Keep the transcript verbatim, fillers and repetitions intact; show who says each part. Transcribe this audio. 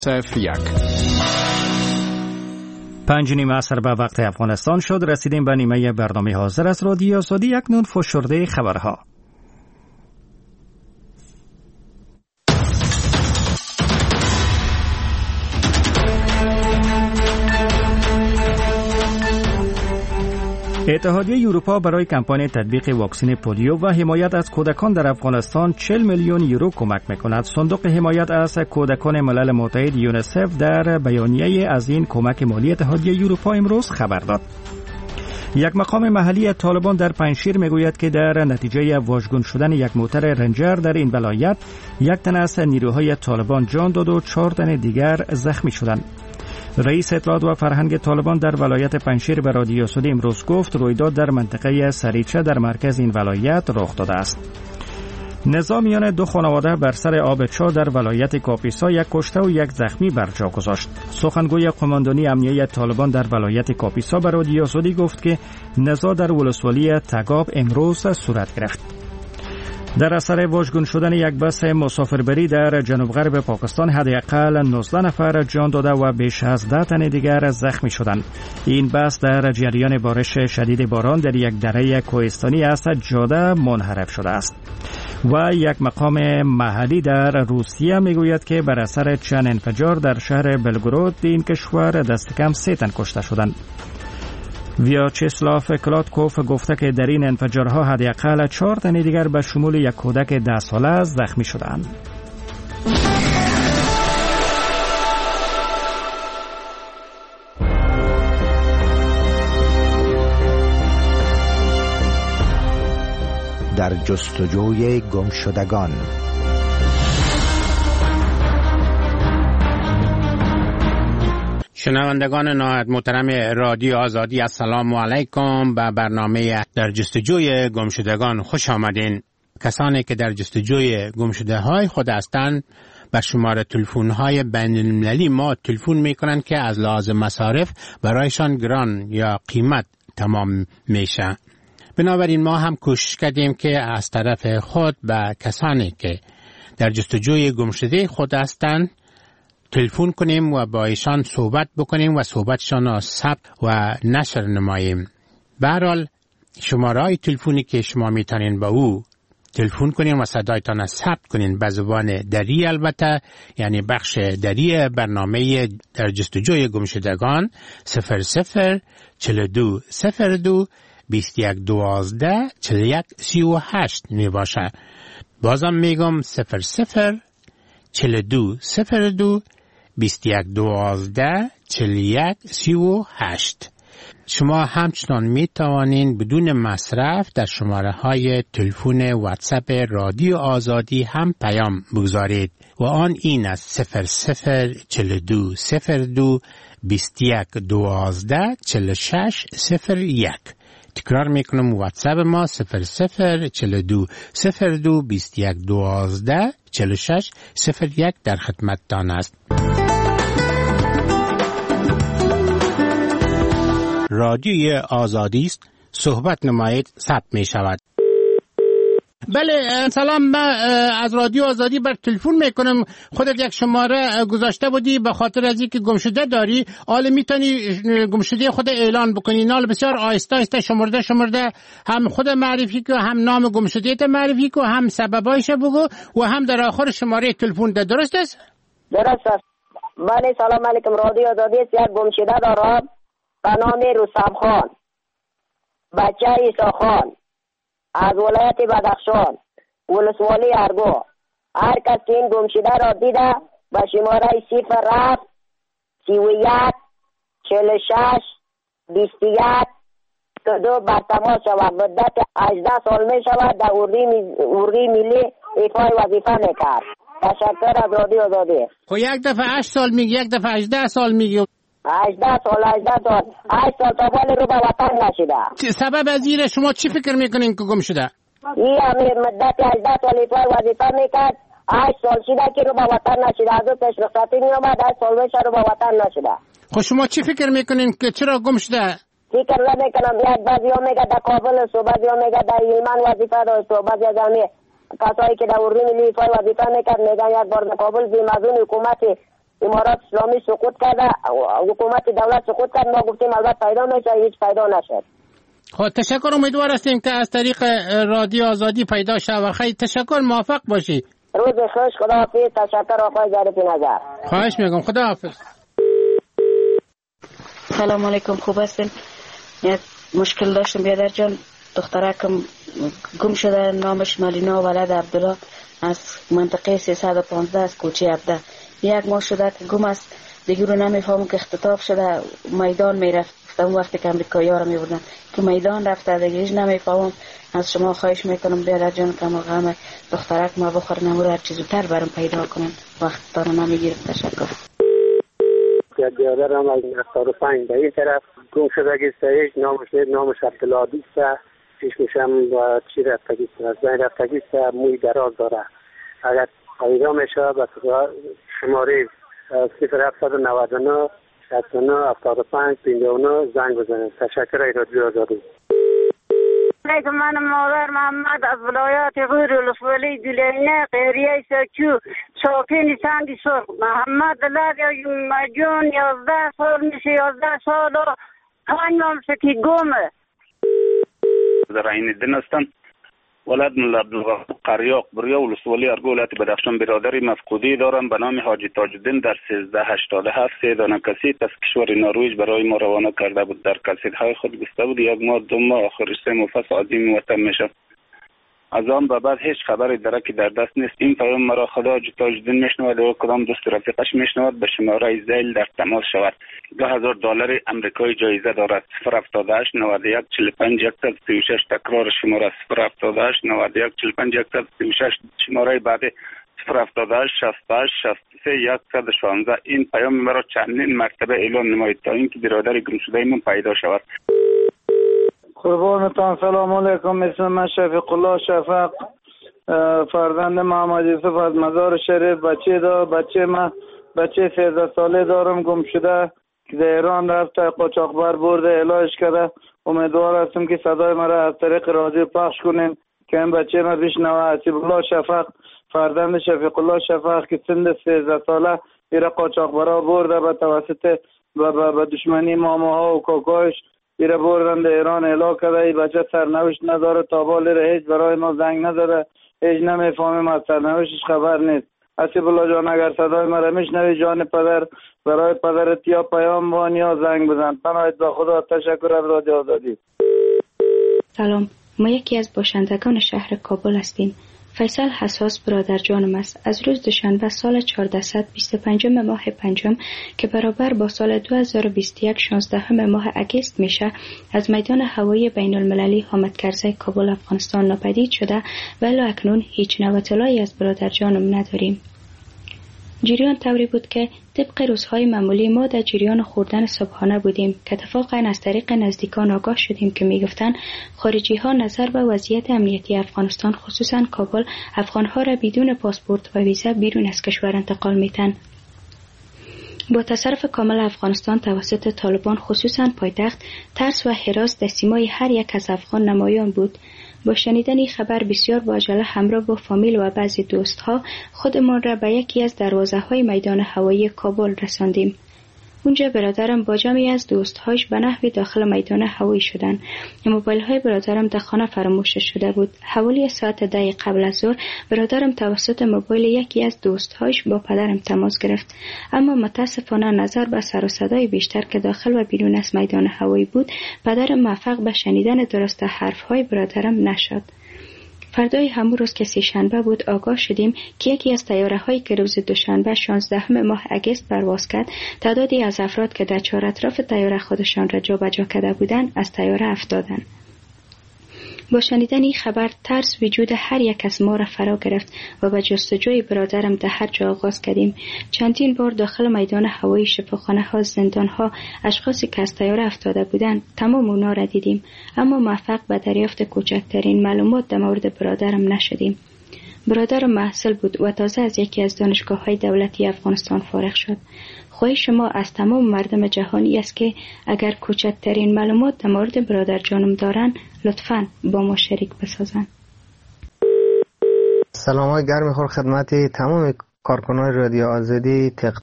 Speaker 1: صفر یک
Speaker 2: پنج نیم عصر به وقت افغانستان شد. رسیدیم به نیمه برنامه حاضر از رادیو آزادی. اکنون فشرده خبرها. اتحادیه اروپا برای کمپاین تطبیق واکسن پولیو و حمایت از کودکان در افغانستان چهل میلیون یورو کمک میکند. صندوق حمایت از کودکان ملل متحد یونیسف در بیانیه از این کمک مالی اتحادیه اروپا امروز خبر داد. یک مقام محلی طالبان در پنجشیر میگوید که در نتیجه واژگون شدن یک موتر رنجر در این ولایت یک تن از نیروهای طالبان جان داد و چهار تن دیگر زخمی شدند. رئیس اطلاعات و فرهنگ طالبان در ولایت پنجشیر به رادیو آزادی امروز گفت رویداد در منطقه سریچه در مرکز این ولایت رخ داده است. نزاع میان دو خانواده بر سر آب چا در ولایت کاپیسا یک کشته و یک زخمی بر جا گذاشت. سخنگوی قماندانی امنیه طالبان در ولایت کاپیسا به رادیو آزادی گفت که نزاع در ولسوالی تگاب امروز صورت گرفت. در اثر واژگون شدن یک بس مسافربری در جنوب غرب پاکستان حداقل نوزده نفر جان داده و بیش از ده تن دیگر زخمی شدند. این بس در جریان بارش شدید باران در یک دره کوهستانی است جاده منحرف شده است. و یک مقام محلی در روسیه میگوید که بر اثر چند انفجار در شهر بلگراد این کشور دست کم سه تن کشته شدند. ویاچسلاف کلاتکوف گفته که در این انفجارها حداقل چهار تن دیگر به شمول یک کودک ده ساله زخمی شدند.
Speaker 3: در جستجوی گمشدگان.
Speaker 4: شنوندگان نهایت محترم رادیو آزادی، السلام علیکم. به برنامه در جستجوی گمشدگان خوش آمدین. کسانی که در جستجوی گمشده های خود هستند به شماره تلفن های بین المللی ما تلفن می کنند که از لحاظ مصارف برایشان گران یا قیمت تمام میشه. بنابراین ما هم کوشش کردیم که از طرف خود به کسانی که در جستجوی گمشده خود هستند تلفن کنیم و با ایشان صحبت بکنیم و صحبتشان را ثبت و نشر نماییم. به هر حال شماره های تلفنی که شما میتونین با او تلفن کنین و صدایتان را ثبت کنین به زبان دری، البته یعنی بخش دری برنامه در جستجوی گمشدگان صفر صفر چهل و دو صفر دو بیست و یک دوازده چهل و یک سی و هشت می باشه. بازم میگم صفر صفر چهل و دو صفر دو بیست و یک دوازده چهل و یک سی و هشت. شما همچنان می توانین بدون مصرف در شماره های تلفن واتساپ رادیو آزادی هم پیام بگذارید و آن این است صفر صفر چهل و دو صفر دو بیست و یک دوازده چهل و شش صفر یک. تکرار میکنم واتساپ ما صفر صفر چهل و دو صفر دو بیست و یک دوازده چهل و شش صفر یک در خدمتتان است. رادیوی آزادی است، صحبت نمایید، ثبت می شود. بله سلام، من از رادیو آزادی بر تلفن میکنم. خودت یک شماره گذاشته بودی به خاطر از اینکه گمشده داری، حالا میتونی گمشده خود اعلان بکنی. حالا بسیار آهسته آهسته شمرده شمرده هم خود معرفی کو، هم نام گمشده ت معرفی کو، هم سببایش بگو و هم در آخر شماره تلفن ده. درست است؟
Speaker 5: درست است. بله سلام علیکم. رادیو آزادی است. یک گمشده دارم به نام رستم خان، بچه عیسی خان، از ولایت بدخشان، ولسوالی ارگو. هر کس که این گمشده را دیده به شماره صفر هفت سی و یک چهل و شش بیست و یک دو بر تماس شود. مدت هجده سال می شود در اردوی ملی ایفای وظیفه میکرد. تشکر از رادیو آزادی.
Speaker 4: خب یک دفعه هشت سال میگی، یک دفعه هجده سال میگی.
Speaker 5: هجده سال هجده سال هشت سال تا بالی رو به وطن نشده.
Speaker 4: سبب از این شما چی فکر میکنین که گم شده؟
Speaker 5: این امیر مدت هجده سال ایفای وظیفه میکرد، هشت سال شده که رو به وطن نشده. از او پیش رخصتی میامد، هشت سال میشه رو به وطن نشده.
Speaker 4: خب شما چی فکر میکنین که چرا گم شده؟
Speaker 5: فکر نمیکنم. یک بعضی ها میگه در کابل است و بعضی ها میگه در ایلمان وظیفه داشت و بعضی از همه کسایی که در اردوی ملی ایفای وظیفه میکرد میگن یک بار در کابل بیم از اون حکومت امارات اسلامی سقوط کرده، حکومت دولت سقوط کرد. ما گفتیم البته پیدا میشه، هیچ پیدا نشد.
Speaker 4: خب تشکر، امیدوار هستیم که از طریق رادیو آزادی پیدا شود. خیلی تشکر، موفق باشی.
Speaker 5: روز خوش، خداحافظ. تشکر آقای ظریفی نظر.
Speaker 4: خواهش میگم، خداحافظ.
Speaker 1: سلام علیکم، خوب هستین؟ یک مشکل داشتم بیادر جان. دخترکم گم شده، نامش ملینا ولد عبدالله، از منطقه سیصد و پانزده از کوچه عبده. یک ماه شده که گم است، دیگه رو نمیفهمم که اختطاف شده، میدان میرفت. اون وقتی که امریکایی‌ها رو میبردن که میدان رفته، دیگه هیچ نمیفهمم. از شما خواهش میکنم بیادر جان که مقام دخترک ما بخور نمور هر چیز زودتر برام پیدا کنن، وقت دارم نمیگیرم. تشکر.
Speaker 6: بیادرم از هفتاد و پنج به این طرف گم شدگی است. نامش نامش عبدالعادی است. چشمشم با چی رفتگی است، از بین رفتگی است، موی دراز داره. اگر پیدا میشه به شماره صفر هفتصد و نود و نه شصت و نه هفتاد و پنج پنجاه و نه زنگ بزنید. تشکر. رادیو آزادی.
Speaker 7: من مادر محمد از ولایت غور ولسوالی دلینه قهریه سکو ساکن سنگ سرخ. محمد دلار مجون یازده سال میشه، یازده سال و پنج ماه سکی گمه.
Speaker 8: در این دن هستم. ولد ملا عبدالغفور قریاق بریا ولسوالی ارگو ولایت بدخشان برادری مفقودی دارم به نام حاجی تاج‌الدین. در سیزده هشتاد و هفت سه دانه کسیت از کشور نروژ برای ما روانه کرده بود. در کسیت‌های خود گفته بود یک ماه دو ماه آخرش سه مفصل عظیم وطن میشه. از آن به بعد هیچ خبری درکی در دست نیست. این پیام مرا خدا حاجی تاج‌الدین میشنود و کدام دوست رفیقش میشنود به شماره زیل در تماس شود. دو هزار دلار آمریکایی جایزه دارد. صفر هفتاد و هشت نود و یک چهل و پنج صد و سی و شش. تکرار شماره صفر هفتاد و هشت نود و یک چهل و پنج صد و سی و شش. شماره بعدی صفر هفتاد و هشت شصت و هشت شصت و سه صد و شانزده. این پیام مرا چندین مرتبه اعلام نمایید تا اینکه برادر گم شده من پیدا شود.
Speaker 9: قربانتان. سلام علیکم. اسم من شفیق الله شفق، فرزند محمد یوسف از مزار شریف. بچه دا بچه من بچه سیزده ساله دارم، گم شده که در ایران رفته، قاچاقبر برده علاج کرده. امیدوار هستم که صدای مرا از طریق رادیو پخش کنین که این بچه من بشنوه. حسیب الله شفق، فرزند شفیق الله شفق که سن سیزده ساله ایره قاچاقبرا برده به توسط به دشمنی ماماها و کاکایش ایره بردن در ایران اعلام کرده. ای بچه سرنوشت نداره، تا بالی هیچ برای ما زنگ نزده، هیچ نمیفهمیم از سرنوشتش خبر نیست. حسیب الله جان اگر صدای مرا میشنوی جان پدر، برای پدرت یا پیام وان یا زنگ بزن. پناهت با خدا. تشکر از رادیو آزادی.
Speaker 10: سلام، ما یکی از باشندگان شهر کابل هستیم. فیصل حساس برادر جانم است. از روز دوشنبه سال چهارصد و بیست و پنج ماه پنجم که برابر با سال دو هزار و بیست و یک شانزده ماه اگست میشه، از میدان هوایی بین المللی حامد کرزی کابل افغانستان ناپدید شده و الی اکنون هیچ نوع اطلاعی از برادر جانم نداریم. جریان طوری بود که طبق روزهای معمولی ما در جریان خوردن صبحانه بودیم که اتفاقا از طریق نزدیکان آگاه شدیم که میگفتند خارجی ها نظر به وضعیت امنیتی افغانستان خصوصا کابل افغانها را بدون پاسپورت و ویزا بیرون از کشور انتقال میتن. با تصرف کامل افغانستان توسط طالبان خصوصا پایتخت، ترس و هراس در سیمای هر یک از افغان نمایان بود. با شنیدن این خبر بسیار با عجله همراه با فامیل و بعضی دوستها خودمان را به یکی از دروازه‌های میدان هوایی کابل رساندیم. اونجا برادرم با جمعی از دوستهاش به نحوی داخل میدان هوایی شدند. موبایل های برادرم در خانه فراموش شده بود. حوالی ساعت ده قبل از ظهر برادرم توسط موبایل یکی از دوستهاش با پدرم تماس گرفت، اما متاسفانه نظر به سر و صدای بیشتر که داخل و بیرون از میدان هوایی بود، پدرم موفق به شنیدن درست حرفهای برادرم نشد. فردای همون روز که سه شنبه بود آگاه شدیم که یکی از طیاره هایی که روز دوشنبه شانزده ماه اگست پرواز کرد، تعدادی از افراد که در چهار اطراف طیاره خودشان را جابجا کرده بودند از طیاره افتادند. با شنیدن این خبر ترس وجود هر یک از ما را فرا گرفت و به جستجوی برادرم در هر جا آغاز کردیم. چندین بار داخل میدان هوایی، شفاخانه ها، زندان ها، اشخاصی که از طیاره افتاده بودند تمام اونا را دیدیم، اما موفق به دریافت کوچکترین معلومات در مورد برادرم نشدیم. برادرم محصل بود و تازه از یکی از دانشگاه های دولتی افغانستان فارغ شد. خواهش شما از تمام مردم جهانی است که اگر کوچکترین معلومات در مورد برادر جانم دارن لطفاً با ما شریک بسازن.
Speaker 3: سلام های گرم خور خدمت تمام کارکنان رادیو آزادی.